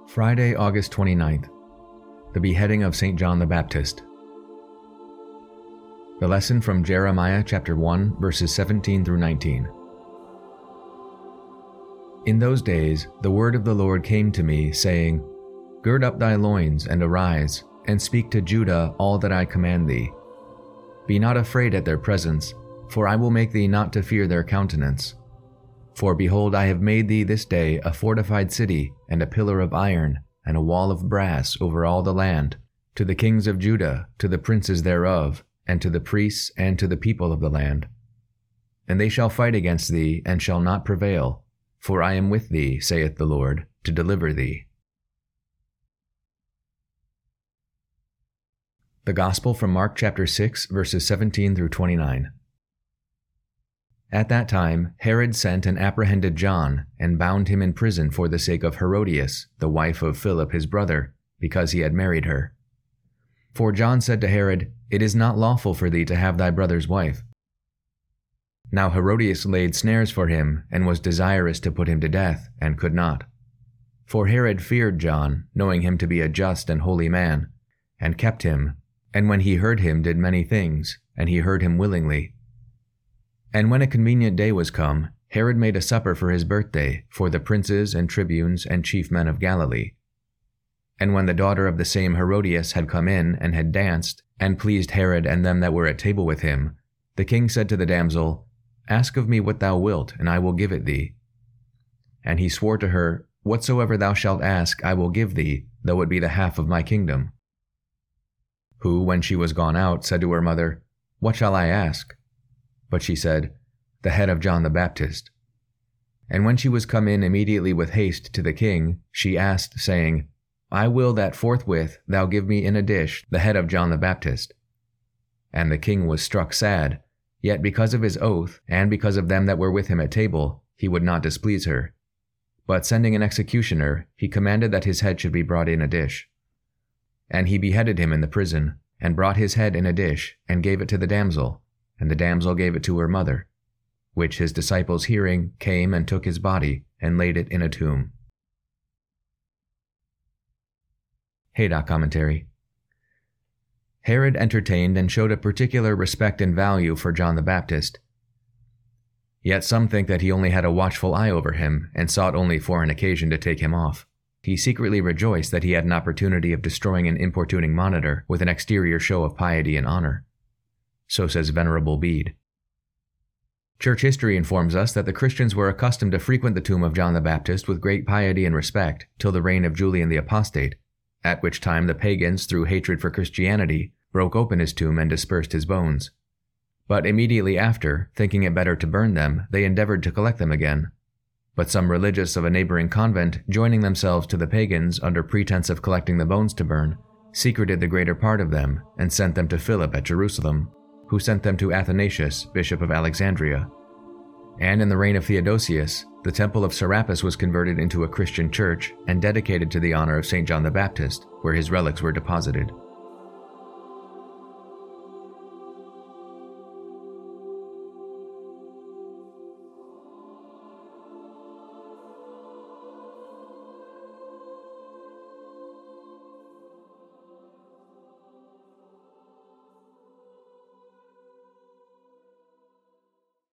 Friday, August 29th. The beheading of St. John the Baptist. The lesson from Jeremiah chapter 1, verses 17 through 19. In those days the word of the Lord came to me, saying, Gird up thy loins, and arise, and speak to Judah all that I command thee. Be not afraid at their presence, for I will make thee not to fear their countenance. For behold, I have made thee this day a fortified city, and a pillar of iron, and a wall of brass over all the land, to the kings of Judah, to the princes thereof, and to the priests, and to the people of the land. And they shall fight against thee, and shall not prevail, for I am with thee, saith the Lord, to deliver thee. The Gospel from Mark chapter 6, verses 17 through 29. At that time Herod sent and apprehended John, and bound him in prison for the sake of Herodias, the wife of Philip his brother, because he had married her. For John said to Herod, It is not lawful for thee to have thy brother's wife. Now Herodias laid snares for him, and was desirous to put him to death, and could not. For Herod feared John, knowing him to be a just and holy man, and kept him, and when he heard him did many things, and he heard him willingly. And when a convenient day was come, Herod made a supper for his birthday, for the princes and tribunes and chief men of Galilee. And when the daughter of the same Herodias had come in, and had danced, and pleased Herod and them that were at table with him, the king said to the damsel, Ask of me what thou wilt, and I will give it thee. And he swore to her, Whatsoever thou shalt ask I will give thee, though it be the half of my kingdom. Who, when she was gone out, said to her mother, What shall I ask? But she said, The head of John the Baptist. And when she was come in immediately with haste to the king, she asked, saying, I will that forthwith thou give me in a dish the head of John the Baptist. And the king was struck sad, yet because of his oath, and because of them that were with him at table, he would not displease her. But sending an executioner, he commanded that his head should be brought in a dish. And he beheaded him in the prison, and brought his head in a dish, and gave it to the damsel, and the damsel gave it to her mother, which his disciples hearing came and took his body, and laid it in a tomb. Haydock Commentary. Herod entertained and showed a particular respect and value for John the Baptist. Yet some think that he only had a watchful eye over him, and sought only for an occasion to take him off. He secretly rejoiced that he had an opportunity of destroying an importuning monitor with an exterior show of piety and honor. So says Venerable Bede. Church history informs us that the Christians were accustomed to frequent the tomb of John the Baptist with great piety and respect till the reign of Julian the Apostate, at which time the pagans, through hatred for Christianity, broke open his tomb and dispersed his bones. But immediately after, thinking it better to burn them, they endeavored to collect them again. But some religious of a neighboring convent, joining themselves to the pagans under pretense of collecting the bones to burn, secreted the greater part of them, and sent them to Philip at Jerusalem, who sent them to Athanasius, bishop of Alexandria. And in the reign of Theodosius, the temple of Serapis was converted into a Christian church and dedicated to the honor of St. John the Baptist, where his relics were deposited.